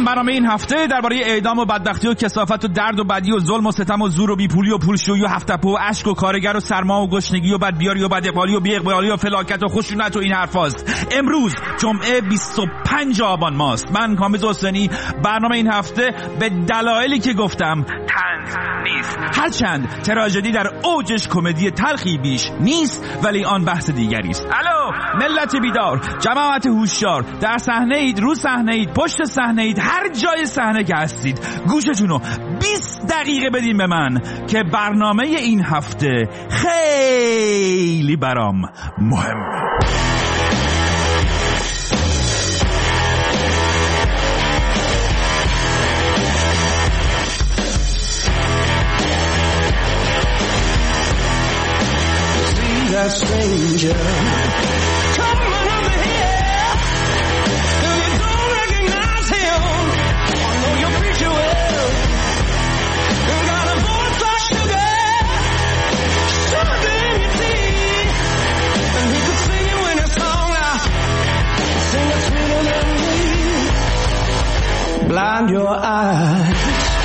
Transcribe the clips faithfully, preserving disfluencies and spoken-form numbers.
برنامه این هفته درباره اعدام و بدبختی و کثافت و درد و بدی و ظلم و ستم و زور و بیپولی و پولشویی و هفت‌تپه و اشک و کارگر و سرما و گشنگی و بدبیاری و بداقبالی و بی‌اقبالی و فلاکت و خشونت و این حرفاست. امروز جمعه بیست و پنج آبان ماست. من کامبیز حسینی برنامه این هفته به دلایلی که گفتم طنز نیست، هرچند تراژدی در اوجش کمدی تلخی بیش نیست، ولی آن بحث دیگری است. الو ملت بیدار، جماعت هوشیار، در صحنه اید، رو صحنه اید، پشت صحنه اید، هر جای صحنه که هستید، گوشتونو بیست دقیقه بدین به من که برنامه این هفته خیلی برام مهمه. That stranger coming over here, and you don't recognize him. I know your preacher well, and got a voice like sugar, sugar in your tea, and he could sing you in a song, I sing it sweeter than me. Blind your eyes.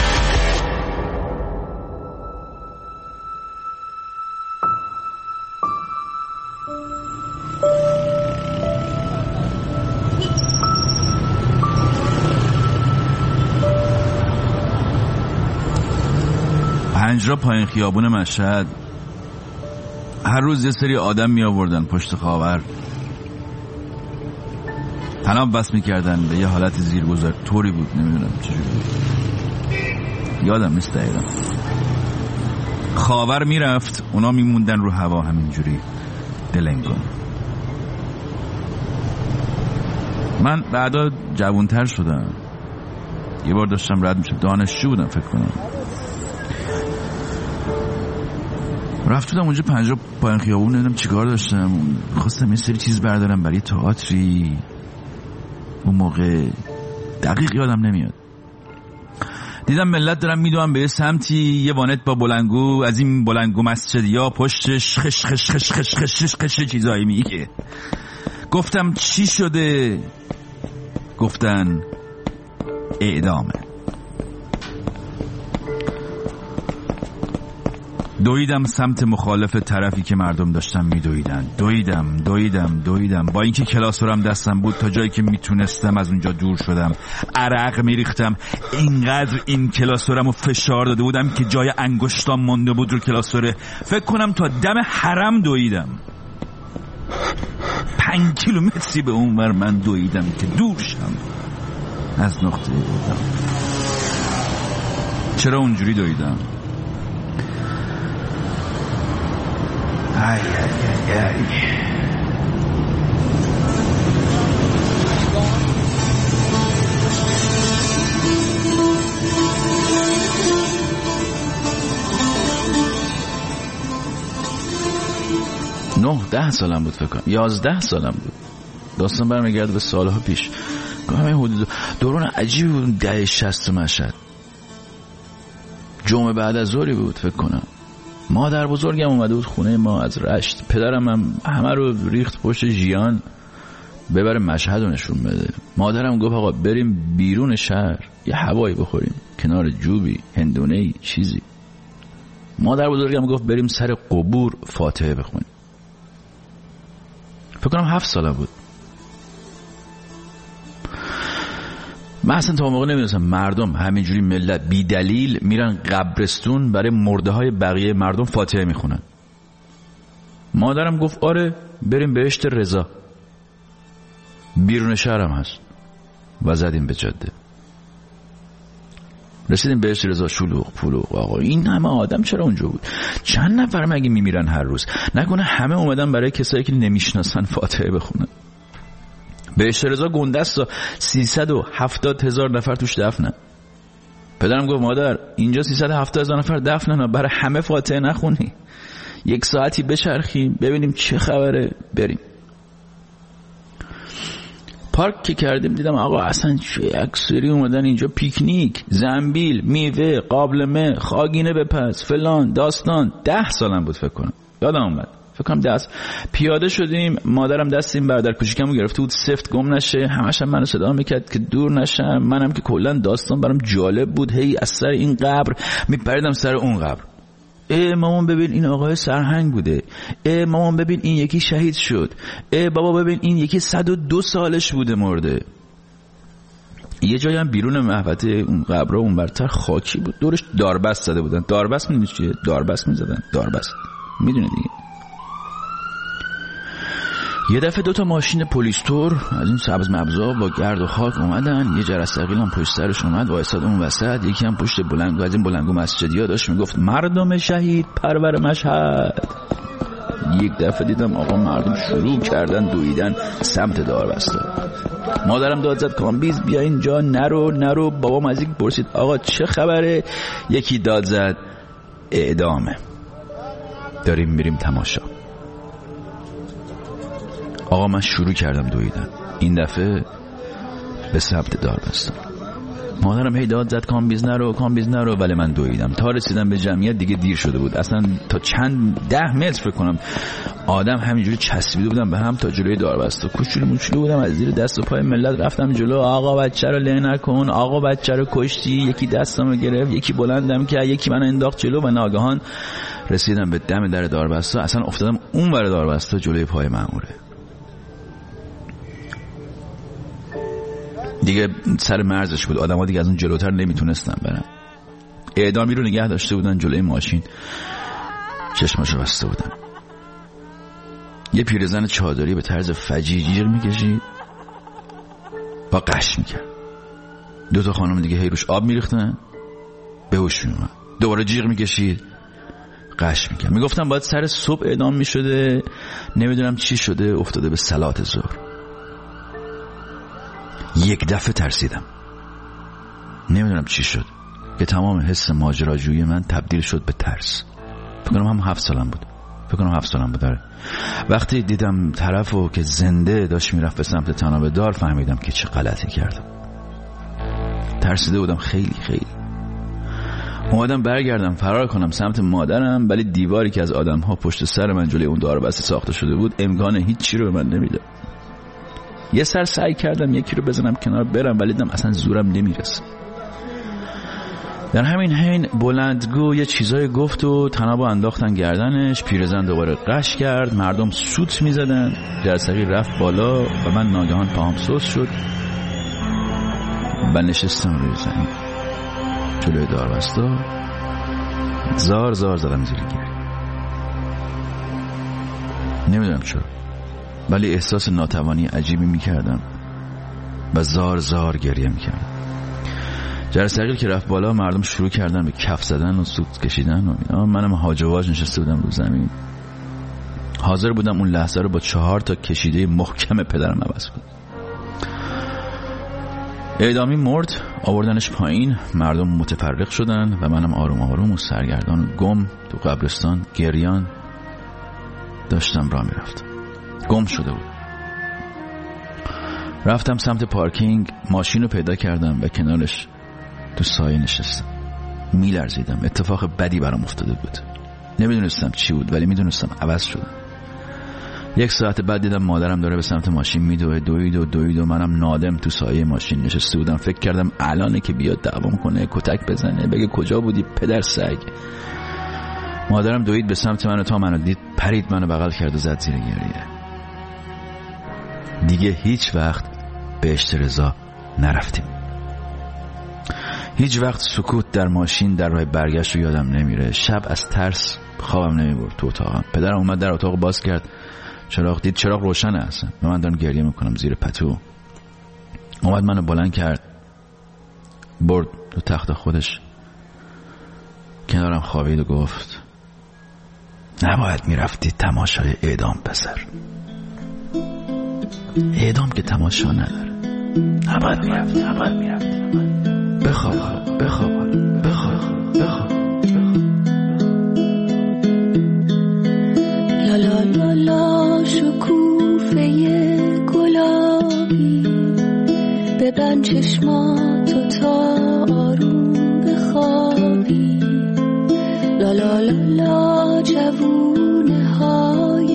پنجرا پایین خیابون مشهد هر روز یه سری آدم می آوردن پشت خاور، تناب بس می کردن به یه حالت زیرگذر طوری بود، نمیدونم چجوری بود، یادم نیست دقیقا. خاور می رفت، اونا می موندن رو هوا همینجوری دلنگون. من بعدا جوانتر شدم، یه بار داشتم رد می شدم، دانشجو بودم فکر کنم، رفتم اونجا پنجاه پایین خیابون، نمیدونم چیکار داشتم، خواستم یه سری چیز بردارم برای تئاتری. اون موقع دقیق یادم نمیاد، دیدم ملت دارم میدوام به یه سمتی، یه وانت با بلنگو، از این بلنگو مسجدی ها پشتش خش خش خش خش خش خش چیزایی میگه. گفتم چی شده؟ گفتن اعدامه. دویدم سمت مخالف طرفی که مردم داشتن میدویدن، دویدم دویدم دویدم با اینکه کلاسورم دستم بود، تا جایی که میتونستم از اونجا دور شدم. عرق میریختم، اینقدر این کلاسورم رو فشار داده بودم که جای انگشتام مونده بود رو کلاسوره. فکر کنم تا دم حرم دویدم، پنج کیلومتری به اون ور من دویدم که دور شم از نقطه بودم. چرا اونجوری دویدم؟ ای ای ای ای نه ده سالم بود فکر کنم، یازده سالم بود. داستان برمیگرده به سالها پیش، همه حدود دوران عجیبی بود. ده شصت مشهد، جمعه بعد از ظهری بود فکر کنم. مادر بزرگم اومده بود خونه ما از رشت، پدرم هم همه رو ریخت پشت ژیان ببره مشهد رو نشون بده. مادرم گفت آقا بریم بیرون شهر یه هوایی بخوریم، کنار جوبی، هندونه‌ای، چیزی. مادر بزرگم گفت بریم سر قبور فاتحه بخونیم. فکر کنم هفت ساله بود. من اصلا تا موقع نمیدونستم مردم همینجوری ملت بی دلیل میرن قبرستون برای مرده های بقیه مردم فاتحه میخونن. مادرم گفت آره بریم بهشت رضا، بیرون شهرم هست، و زدیم به جاده. رسیدیم بهشت رضا، شلوغ پلوغ. آقا این همه آدم چرا اونجا بود؟ چند نفر مگه میمیرن هر روز؟ نکنه همه اومدن برای کسایی که نمیشناسن فاتحه بخونن؟ بهشت رضا گندست، سیصد و هفتاد هزار نفر توش دفنن. پدرم گفت مادر اینجا سیصد و هفتاد هزار نفر دفنن، برای همه فاتحه نخونی؟ یک ساعتی بچرخیم ببینیم چه خبره بریم. پارک که کردیم دیدم آقا اصلا چه اکثری اومدن اینجا پیکنیک، زنبیل، میوه، قابلمه، خاگینه بپز، فلان داستان. ده سالم بود فکر کنم، یادم اومد فکر کنم دست پیاده شدیم. مادرم دست این برادر کوچیکمو گرفته بود سفت گم نشه، همش هم منو صدا میکرد که دور نشم. منم که کلا داستان برام جالب بود، هی از سر این قبر میپریدم سر اون قبر. ای مامان ببین این آقای سرهنگ بوده، ای مامان ببین این یکی شهید شد، ای بابا ببین این یکی صد و دو سالش بوده مرده. یه جایی هم بیرون محوطه اون قبر اون برتر خاکی بود، دورش داربست زده بودن. داربست میدونی چیه؟ داربست میزدن. داربست میدونی دیگه. یه دفعه دوتا ماشین پلیستور از این سبز مبزا با گرد و خاک اومدن، یه جرثقیل هم پشت سرش اومد وایساد اون وسط، یکی هم پشت بلندگو از این بلندگو مسجدیا داشت میگفت مردم شهید پرور مشهد. یک دفعه دیدم آقا مردم شروع کردن دویدن سمت داربسته. مادرم داد زد کامبیز بیا اینجا، نرو نرو. بابام از یک پرسید آقا چه خبره؟ یکی داد زد اعدامه، داریم میریم تماشا. آقا من شروع کردم دویدن، این دفعه به سمت داربسته. مادرم هی داد زد کامبیز نرو کامبیز نرو، ولی من دویدم تا رسیدم به جمعیت. دیگه دیر شده بود، اصلا تا چند ده متر فکر کنم آدم همینجوری چسبیده بودم به هم تا جلوی داربسته. کوچولو موچولو بودم، از زیر دست و پای ملت رفتم جلو. آقا بچه رو له نکن، آقا بچه رو کشتی. یکی دستمو گرفت، یکی بلندم کرد، یکی منو انداخت جلو و ناگهان رسیدم به دم در داربسته. اصلا افتادم اون ور داربسته جلوی پای مأموره. دیگه سر مرزش بود، آدم ها دیگه از اون جلوتر نمیتونستن برن. اعدامی رو نگه داشته بودن جلوی ماشین، چشماشو بسته بودن. یه پیرزن چادری به طرز فجیع جیغ میکشید با قش میکرد. دوتا خانم دیگه هی روش آب میریختن، به هوش میومد. دوباره جیغ میکشید، قش میکرد. میگفتم باید سر صبح اعدام میشده، نمیدونم چی شده، افتاده به صلات ظهر. یک دفعه ترسیدم، نمیدونم چی شد که تمام حس ماجراجویی من تبدیل شد به ترس. فکر کنم هم هفت سالم بود فکر کنم هفت سالم بود داره. وقتی دیدم طرفو که زنده داشت میرفت به سمت تنابه دار، فهمیدم که چه غلطی کردم. ترسیده بودم خیلی خیلی. اومدم برگردم فرار کنم سمت مادرم، ولی دیواری که از آدم ها پشت سر من جلوی اون داربسته ساخته شده بود امکان هیچ چی رو به من نمیده. یه سر سعی کردم یکی رو بزنم کنار برم، ولی دیدم اصلا زورم نمیرسه. در همین حین بلندگو یه چیزای گفت و تنابو انداختن گردنش. پیرزن دوباره قش کرد، مردم سوت میزدن، جرثقیل رفت بالا و من ناگهان پاهم سوس شد و نشستم روی زمین جلوی داربسته. زار زار زدم زیر گریه. نمیدونم چرا، ولی احساس ناتوانی عجیبی میکردم و زار زار گریه میکردم. جرثقیل که رفت بالا، مردم شروع کردن به کف زدن و سوت کشیدن و اینا. منم هاج و واج نشسته بودم رو زمین، حاضر بودم اون لحظه رو با چهار تا کشیده محکم پدرم عوض کنم. اعدامی مرد، آوردنش پایین، مردم متفرق شدن و منم آروم آروم و سرگردان و گم تو قبرستان گریان داشتم راه میرفتم. گم شده بود. رفتم سمت پارکینگ، ماشین رو پیدا کردم و کنارش تو سایه نشستم. میلرزیدم، اتفاق بدی برام افتاده بود. نمیدونستم چی بود، ولی میدونستم عوض شدم. یک ساعت بعد دیدم مادرم داره به سمت ماشین میدوه. دوید و دوید و منم نادم تو سایه ماشین نشسته بودم. فکر کردم الانه که بیاد دعوام کنه، کتک بزنه، بگه کجا بودی پدر سگ. مادرم دوید به سمت من و تا منو دید پرید منو بغل کرد و زد زیر گریه. دیگه هیچ وقت بهشت رضا نرفتیم. هیچ وقت سکوت در ماشین در راه برگشت رو یادم نمیره. شب از ترس خوابم نمیبرد تو اتاقم. پدرم اومد در اتاق باز کرد، چراغ دید، چراغ روشنه اصلا. من دارم گریه میکنم زیر پتو. اومد منو بلند کرد، برد تو تخت خودش، کنارم خوابید و گفت نباید میرفتی تماشای اعدام پسر. اعدام که تماشا نداره. نباید میرفتی نباید میرفتی بخواب بخواب بخواب بخواب لا لا لا لا شکوفه گلابی ببند چشماتو تا آروم بخوابی. لا لا لا لا جوونه های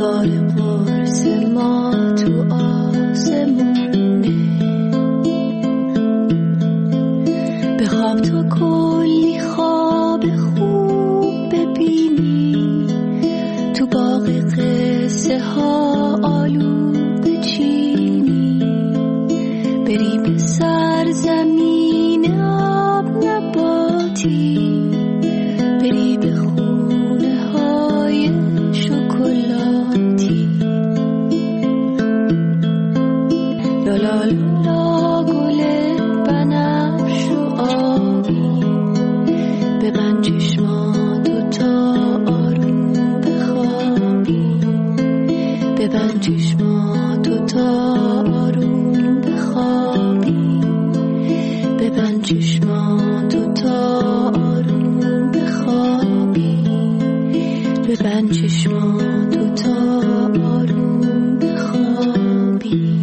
ستاره قرص ما تو آسمونه بخواب تو کلی خواب خوب ببینی تو باغ قصه ها آلوده چینی بری به سرزمین آب نباتی بری به خونه های شکلاتی لالا لالا گل بنفش و آبی ببند چشماتو تا آروم بخوابی ببند چشماتو تا آروم بخوابی ببند چشماتو تا آروم بخوابی ببند چشماتو تا آروم بخوابی.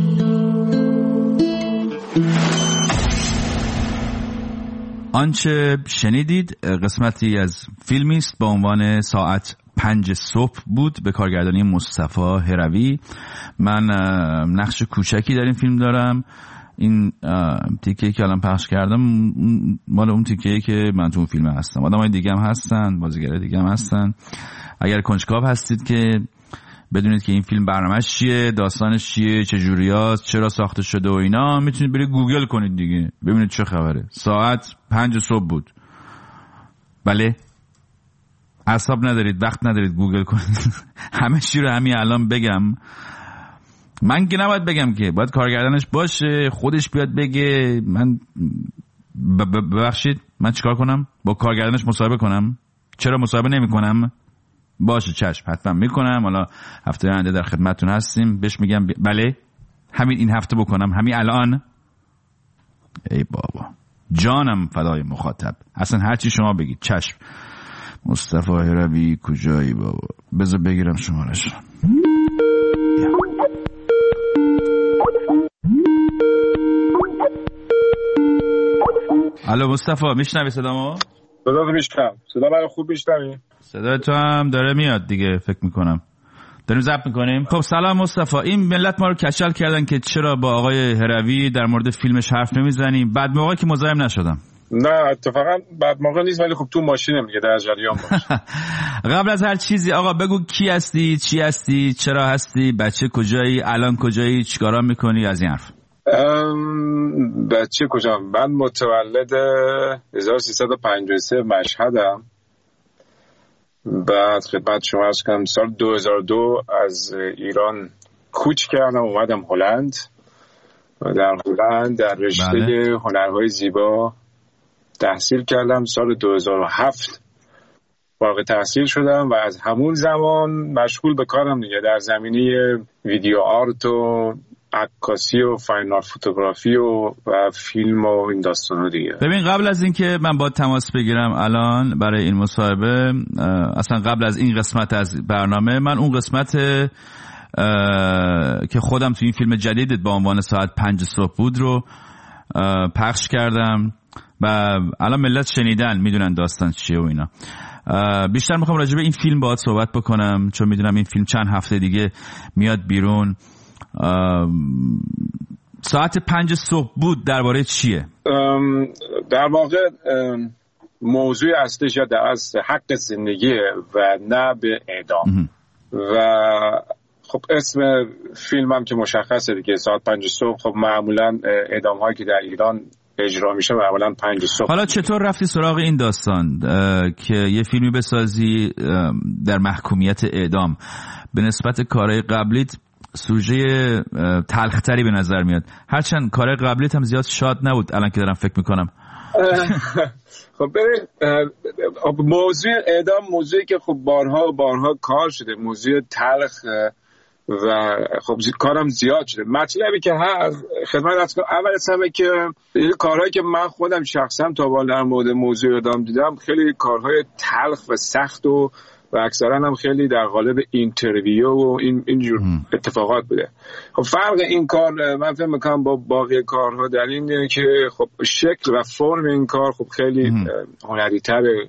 آنچه شنیدید قسمتی از فیلمی است با عنوان ساعت پنج صبح بود به کارگردانی مصطفی هروی. من نقش کوچکی در این فیلم دارم. این تیکه‌ای که الان پخش کردم مال اون تیکه‌ای که من تو اون فیلم هستم. آدمای دیگه هم هستن، بازیگرای دیگه هم هستن. اگر کنجکاو هستید که بدونید که این فیلم برنامه‌اش چیه، داستانش چیه، چه جوریاست، چرا ساخته شده و اینا، میتونید برید گوگل کنید دیگه ببینید چه خبره. ساعت پنج صبح بود. بله، اعصاب ندارید، وقت ندارید گوگل کنید. همه چی رو همین الان بگم. من که نباید بگم که باید کارگردانش باشه، خودش بیاد بگه. من ببخشید من چیکار کنم؟ با کارگردانش مصاحبه کنم؟ چرا مصاحبه نمی کنم؟ باشه چشم، حتما میکنم. حالا هفته آینده در خدمتتون هستیم. بهش میگم ب... بله همین این هفته بکنم، همین الان. ای بابا جانم فدای مخاطب، اصلا هرچی شما بگید چشم. مصطفی هروی کجایی بابا؟ بذار بگیرم شمارش. الو مصطفی، میشنوی صدامو؟ صدا رو میشنم. صدا برای خوب میشنوی؟ صدا تو هم داره میاد دیگه، فکر میکنم داریم ضبط میکنیم. خب سلام مصطفی. این ملت ما رو کچل کردن که چرا با آقای هروی در مورد فیلمش حرف نمیزنیم. بعد موقعی که مزاحم نشدم. نه اتفاقا بعد موقع نیست، ولی خب تو ماشینم دیگه در جریان باش. قبل از هر چیزی آقا بگو کی هستی، چی هستی، چرا هستی، بچه کجایی، الان کجایی، چیکارا میکنی، از این حرف. بچه کجام؟ من متولد هزار و سیصد و پنجاه و سه مشهدم. بعد خدمت شما عرض کنم سال دو هزار و دو از ایران کوچ کردم اومدم هلند. در هلند در رشته بله. هنرهای زیبا تحصیل کردم. سال دو هزار و هفت فارغ التحصیل شدم و از همون زمان مشغول به کارم دیگه در زمینه ویدیو آرت و عکاسی و فاین آرت فوتوگرافی و, و فیلم و این داستانا دیگه. ببین قبل از این که من با تماس بگیرم الان برای این مصاحبه، اصلا قبل از این قسمت از برنامه، من اون قسمت که خودم تو این فیلم جدیدت با عنوان ساعت پنج صبح بود رو پخش کردم و الان ملت شنیدن، میدونن داستان چیه و اینا. بیشتر میخوام راجع به این فیلم باهات صحبت بکنم چون میدونم این فیلم چند هفته دیگه میاد بیرون. ساعت پنج صبح بود درباره چیه؟ در واقع موضوع اصلیش یا در اصل حق زندگی و نه به اعدام. و خب اسم فیلم هم که مشخصه دیگه، ساعت پنج صبح. خب معمولا اعدام هایی که در ایران اجرا میشه معمولا پنج صبح. حالا چطور رفتی سراغ این داستان که یه فیلمی بسازی در محکومیت اعدام؟ به نسبت کارهای قبلیت سوژه تلختری به نظر میاد، هرچند کارهای قبلیت هم زیاد شاد نبود الان که دارم فکر میکنم. خب ببین موضوع اعدام موضوعی که خب بارها و بارها کار شده، موضوع تلخ و خب کارم زیاد شده. مطلبی که هست خدمت از اول از همه که کارهایی که من خودم شخصا تا بالا در مورد موضوع اعدام دیدم خیلی کارهای تلخ و سخت و و اکثرا هم خیلی در قالب اینترویو و این اینجور اتفاقات بوده. خب فرق این کار من فکر می‌کنم با باقی کارها در اینه که خب شکل و فرم این کار خب خیلی هنری‌تره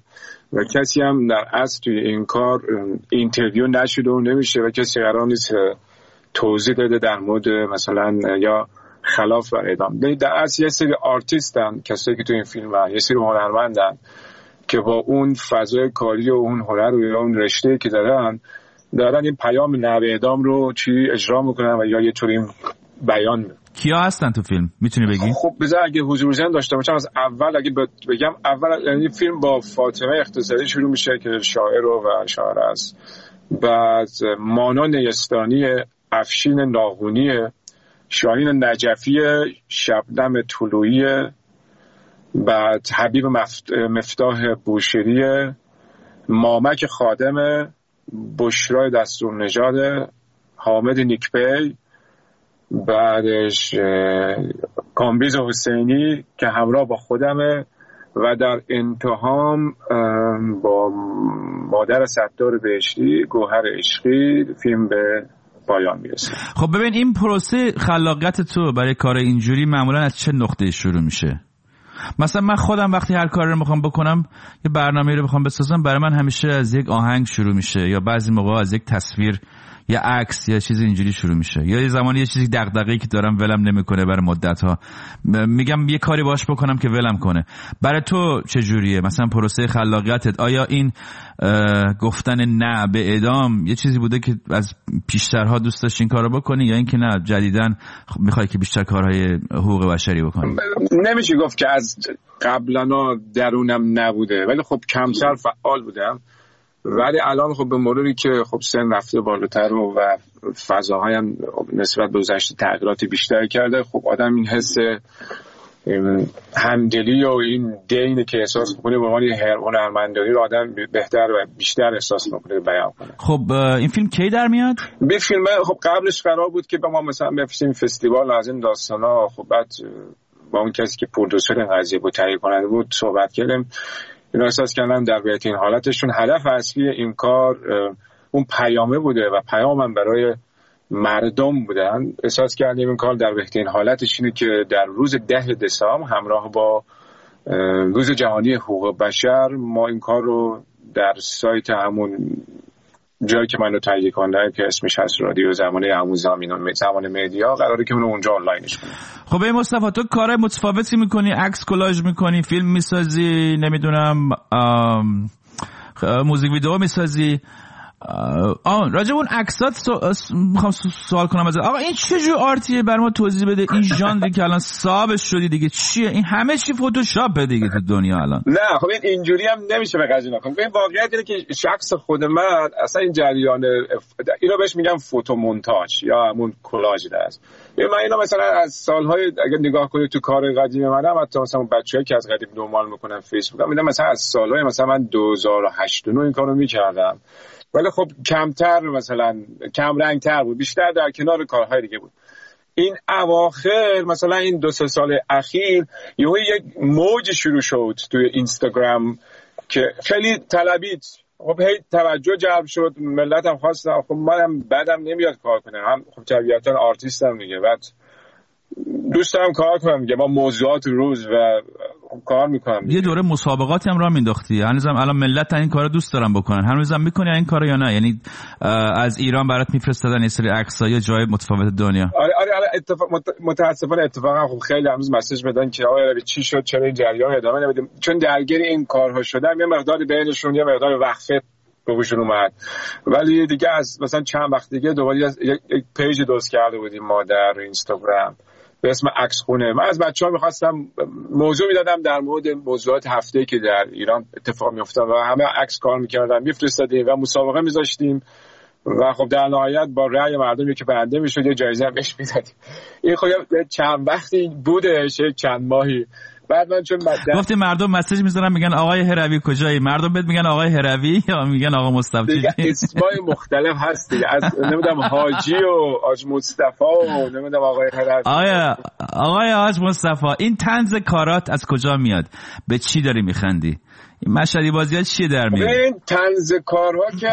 و کسی هم در اصل توی این کار اینترویو نشده و نمیشه و کسی قرار نیست توضیح بده در مورد مثلا یا خلاف بر اعدام. در اصل یه سری آرتیستن، کسایی که تو این فیلم هست، یه سری هنرمندن که با اون فضای کاری و اون هنر و یا اون رشته که دارن دارن این پیام نحوه اعدام رو چی اجرا میکنن و یا یه طوری بیان میکنن. کیا هستن تو فیلم میتونی بگی؟ خب بذار اگه حضور ذهن داشته باشم از اول اگه بگم، اول یعنی فیلم با فاطمه اختصاری شروع میشه که شاعر و شاعر است، بعد مانا نیستانی، افشین ناهونی، شاهین نجفی، شبنم طلوعی، بعد حبیب مفتاح بوشیری، مامک خادم، بشرای دستور نژاد، حامد نیکپی، بعدش کامبیز حسینی که همراه با خودمه و در انتهام با مادر ستار بهشتی گوهر عشقی فیلم به پایان میرسه. خب ببین این پروسه خلاقیت تو برای کار اینجوری معمولا از چه نقطه شروع میشه؟ مثلا من خودم وقتی هر کاری رو میخوام بکنم، یه برنامه‌ای رو بخوام بسازم، برای من همیشه از یک آهنگ شروع میشه یا بعضی موقع از یک تصویر یا عکس یا چیز اینجوری شروع میشه، یا یه زمانی یه چیزی دغدغه‌ای که دارم ولم نمیکنه برای مدت‌ها، میگم یه کاری باش بکنم که ولم کنه. برای تو چه جوریه مثلا پروسه خلاقیتت؟ آیا این گفتن نه به اعدام یه چیزی بوده که از پیشترها دوست داشتی این کارو بکنی، یا اینکه نه جدیداً میخوای که بیشتر کارهای حقوق بشری بکنی؟ نمیشه گفت که از قبلا درونم نبوده، ولی خب کمتر فعال بودم، ولی الان خب به مروری که خب سن رفته بالاتر و, و فضاهایم نسبت به گذشته تغییرات بیشتر کرده، خب آدم این حس همدلی و این دینی که احساس میکنه به عنوان هنرمندی رو آدم بهتر و بیشتر احساس میکنه بیان کنه. خب این فیلم کی در میاد؟ به فیلم خب قبلش قرار بود که با ما مثلا بفرستیم فستیوال از این داستانا، خب بعد با اون کسی که پرودوسر قضیه بود تهیه کننده بود صحبت کردیم، اینا احساس کردن در بهترین حالتشون هدف اصلی این کار اون پیامه بوده و پیامم برای مردم بودن. احساس کردیم این کار در بهترین حالتش اینه که در روز ده دسامبر همراه با روز جهانی حقوق بشر ما این کار رو در سایت همون جایی که من رو تهیه کردم که اسمش هست رادیو زمانه همون زمین زمان مدیا، قراره که اونو اونجا آنلاینش کنیم. خب ای مصطفی تو کار متفاوتی میکنی، عکس کلاژ میکنی، فیلم میسازی، نمیدونم موزیک ویدیو میسازی. آه راجع به اون عکسات سو... میخوام سوال کنم ازت. آقا این چه جور آرتیه؟ برام ما توضیح بده. این ژانری که الان صاحبش شدی دیگه چیه؟ این همه چی فتوشاپه دیگه تو دنیا الان. نه خب این اینجوری هم نمیشه به قضیه نکنم. این واقعیت اینه که شخص خود من اصلا این جریان اینو بهش میگم فوتو مونتاژ یا همون کلاژ است. من اینا مثلا از سالهای اگه نگاه کنید تو کار قدیم منم، حتی مثلا بچه‌ای که از قدیم دنبال میکنن فیسبوک، میگم مثلا از سالهای مثلا من دو هزار و هشت و نه این کارو میکردم، ولی خب کمتر مثلا کم رنگتر بود، بیشتر در کنار کارهای دیگه بود. این اواخر مثلا این دو سه سال اخیر یه یک موج شروع شد توی اینستاگرام که خیلی طلبید، خب هی توجه جلب شد، ملت هم خواستن، خب منم بعدم نمیاد کار کنم، هم خب طبیعتا آرتیستم دیگه، بعد دوست دارم کار کنم دیگه با موضوعات روز و کار میکنم دیگه. یه دوره مسابقاتی هم راه مینداختی، هنوزم الان ملت این کارو دوست دارن بکنن، هنوزم میکنی این کارو یا نه؟ یعنی از ایران برات میفرستادن یه سری عکسای یا جای متفاوت دنیا؟ آره آره آره اتفاق متاسفانه اتفاقا خب خیلی هنوز مسیج میدن که آقا چی شد، چرا این جریان ادامه نمیدیم، چون درگیر این کارها شدم یه مقدار بینشون یه مقدار وقفه به وجود اومد. ولی دیگه از مثلا چند وقت دیگه دوباره یک پیج درست کرده بودیم ما در اینستاگرام به اسم عکس خونه. من از بچه‌ها می‌خواستم موضوع میدادم در مورد موضوعات هفته‌ای که در ایران اتفاق می‌افتاد و همه عکس کار می‌کردن، می‌فرستادیم و مسابقه می‌ذاشتیم و خب در نهایت با رأی مردم که برنده می‌شد یه جایزه هم بهش می‌دادیم. این خب چند وقتی بوده، چند ماهی بعد من چون گفتی مردم مسیج می‌ذارن میگن آقای هروی کجایی، مردم بهت میگن آقای هروی یا میگن آقا مصطفی؟ دیگه اسمای مختلف هست دیگه، از نمیدونم حاجی و حاج مصطفی و نمیدونم آقای هروی. آیا آقای حاج مصطفی این طنز کارات از کجا میاد؟ به چی داری میخندی؟ این مشهدی بازی‌ها چیه در میاد؟ این طنز کارها که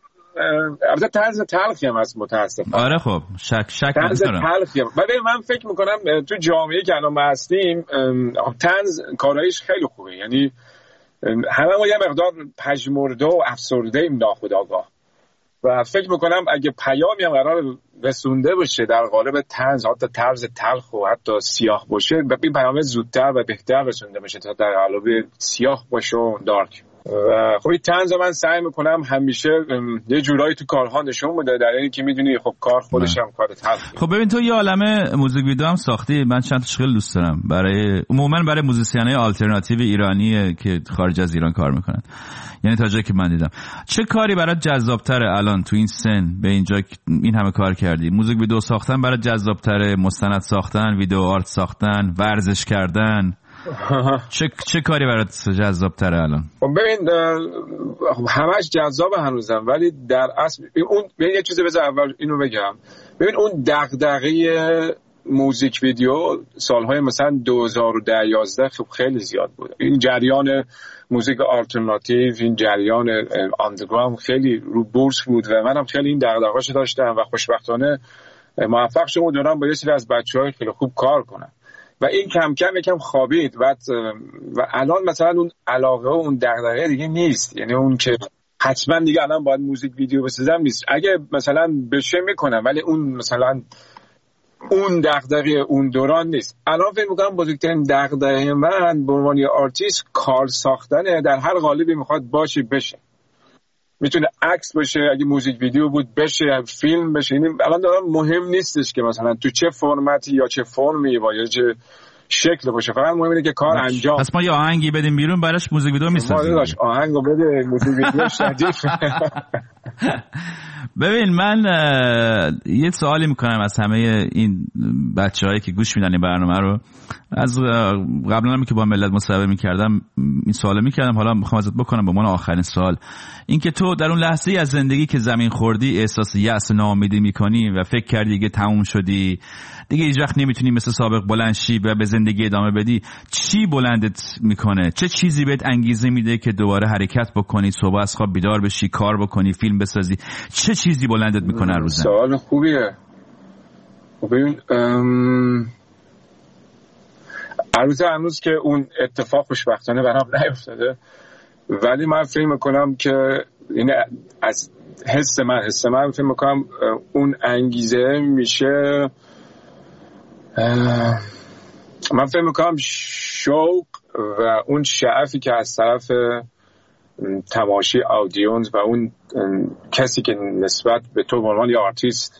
البته طنز تلخی هم هست متاسفانه. آره خب شک شک طنز تلخی هم. ولی من فکر میکنم تو جامعه که الان ما هستیم طنز کارایش خیلی خوبه، یعنی همه ما یه مقدار پژمرده و افسرده ایم ناخودآگاه و فکر میکنم اگه پیامی هم قرار رسونده باشه در قالب طنز، حتی طرز تلخ و حتی سیاه باشه، این پیام زودتر و بهتر رسونده باشه تا در قالب سیاه باشه و دارک. و خب این طنز من سعی میکنم همیشه یه جورایی تو کارها نشون بده، در اینی که میدونی خب کار خودش هم کار تلخ. خب ببین تو یه عالمه موزیک ویدیو هم ساختی، من چند تا خیلی دوست دارم برای عموما برای موزیسینای آلترناتیو ایرانی که خارج از ایران کار میکنن، یعنی تا جایی که من دیدم. چه کاری برات جذاب‌تره الان تو این سن به اینجا این همه کار کردی؟ موزیک ویدیو ساختن برات جذاب‌تره، مستند ساختن، ویدیو آرت ساختن، ورزش کردن؟ چه چه کاری برات جذاب‌تره الان؟ خب ببین همش جذابه هنوزم، ولی در اصل اون ببین یه چیزی بذار اول اینو بگم. ببین اون دغدغه موزیک ویدیو سالهای مثلا دو هزار و ده یازده خب خیلی زیاد بود. این جریان موزیک آلترناتیو، این جریان آندرگراند خیلی رو بورس بود و منم خیلی این دغدغه‌اشو داشتم و خوشبختانه موفق شدم اون دوران با یه سری از بچه‌های خیلی خوب کار کنم و این کم کم یکم خوابید و و الان مثلا اون علاقه و اون دغدغه دیگه نیست، یعنی اون که حتما دیگه الان باید موزیک ویدیو بسازم نیست. اگه مثلا بشه میکنم ولی اون مثلا اون دغدغه اون دوران نیست. الان فکر می‌کنم بزرگترین دغدغه من به عنوان آرتیست کار ساختنه، در هر قالبی میخواد باشه بشه. میتونه عکس باشه، اگه موزیک ویدیو بود بشه، فیلم بشه. این الان دارم مهم نیستش که مثلا تو چه فرمتی یا چه فرمی با یا چه شکل باشه، فقط مهم اینه که کار انجام. پس ما یه آهنگی بدیم بیرون براش موزیک ویدیو میسازیم. ما داش آهنگو بده موزیک ویدیو شدید. ببین من یه سوالی میکنم از همه این بچه‌هایی که گوش میدن این برنامه رو. از قبلا هم که با ملت مصاحبه میکردم این سوالو میکردم، حالا میخوام ازت بکنم به عنوان آخرین سوال. این که تو در اون لحظه از زندگی که زمین خوردی احساس یأس و ناامیدی میکنی و فکر کردی دیگه تموم شدی، دیگه هیچ وقت نمیتونی مثل سابق بلند شی و به زندگی ادامه بدی، چی بلندت میکنه؟ چه چیزی بهت انگیزه میده که دوباره حرکت بکنی، صبح از خواب بیدار بشی، کار بکنی، فیلم بسازی؟ چه چیزی بلندت میکنه هر روز؟ سوال خوبیه. ببین ام... هنوز هنوز که اون اتفاق خوشبختانه برام نیفتاده، ولی من فکر میکنم که این از حس من حس من فکر میکنم اون انگیزه میشه، من فکر میکنم شوق و اون شعفی که از طرف تماشی آدینس و اون کسی که نسبت به تو به عنوان یه آرتیست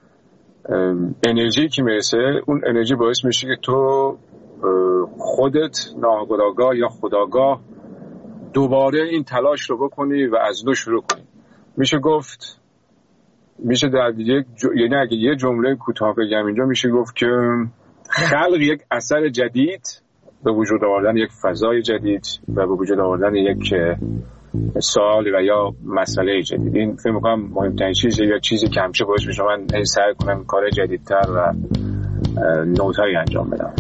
انرژی که میرسه، اون انرژی باعث میشه که تو خودت ناخودآگاه یا خودآگاه دوباره این تلاش رو بکنی و از نو شروع کنی. میشه گفت میشه در یک ج... یعنی اگه یه جمله کوتاه بگم اینجا میشه گفت که خلق یک اثر جدید، به وجود آوردن یک فضای جدید و به وجود آوردن یک سوال و یا مسئله جدید، این فکر می‌کنم مهمترین چیزه یا چیزی که همیشه باعث میشه من سعی کنم کار جدیدتر و نوتایی انجام بدم.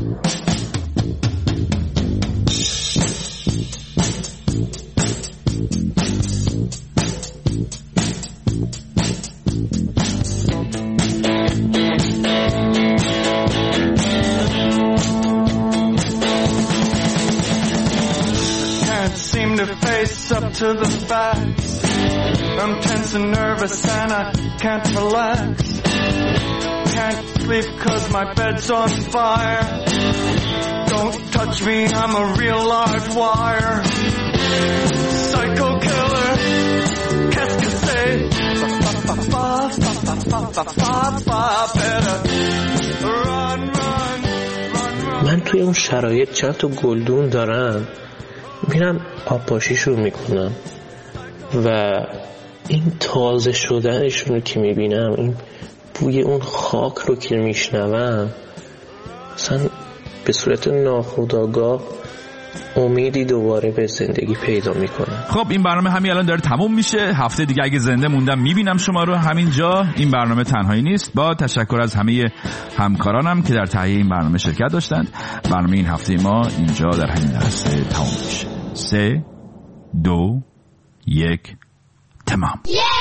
Up to the facts, I'm tense and nervous and I can't relax. Can't sleep cause my bed's on fire. Don't touch me, I'm a real live wire. Psycho killer, qu'est-ce que c'est? Fa fa fa fa fa fa fa fa better run run run run. من توی اون شرایط چند تا گلدون دارم، میرم آب پاشیش رو میکنم و این تازه شدنشون رو که میبینم، این بوی اون خاک رو که میشنوم، اصلا به صورت ناخودآگاه امیدی دوباره به زندگی پیدا میکنم. خب این برنامه همین الان داره تموم میشه. هفته دیگه اگه زنده موندم میبینم شما رو همینجا. این برنامه تنهایی نیست. با تشکر از همه همکارانم که در تهیه این برنامه شرکت داشتند. برنامه این هفته ما اینجا در همین لحظه تموم میشه. سه دو یک تمام.